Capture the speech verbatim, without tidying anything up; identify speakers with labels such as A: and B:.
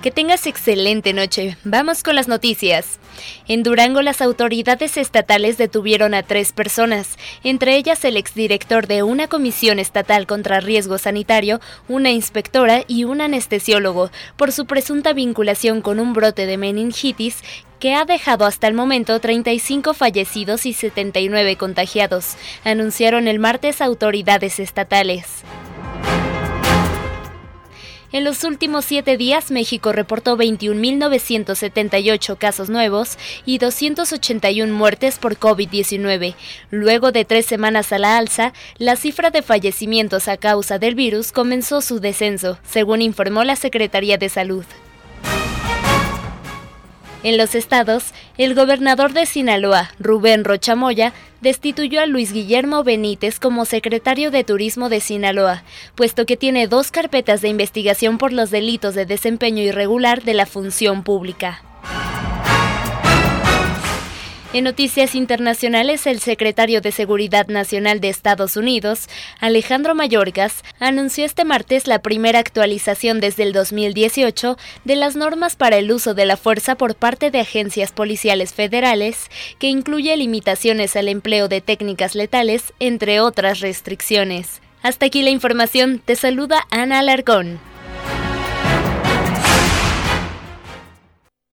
A: Que tengas excelente noche. Vamos con las noticias. En Durango, las autoridades estatales detuvieron a tres personas, entre ellas el exdirector de una comisión estatal contra riesgo sanitario, una inspectora y un anestesiólogo, por su presunta vinculación con un brote de meningitis que ha dejado hasta el momento treinta y cinco fallecidos y setenta y nueve contagiados, anunciaron el martes autoridades estatales. En los últimos siete días, México reportó veintiún mil novecientos setenta y ocho casos nuevos y doscientas ochenta y una muertes por COVID diecinueve. Luego de tres semanas a la alza, la cifra de fallecimientos a causa del virus comenzó su descenso, según informó la Secretaría de Salud. En los estados, el gobernador de Sinaloa, Rubén Rocha Moya, destituyó a Luis Guillermo Benítez como secretario de Turismo de Sinaloa, puesto que tiene dos carpetas de investigación por los delitos de desempeño irregular de la función pública. En noticias internacionales, el secretario de Seguridad Nacional de Estados Unidos, Alejandro Mayorkas, anunció este martes la primera actualización desde el dos mil dieciocho de las normas para el uso de la fuerza por parte de agencias policiales federales, que incluye limitaciones al empleo de técnicas letales, entre otras restricciones. Hasta aquí la información. Te saluda Ana Alarcón.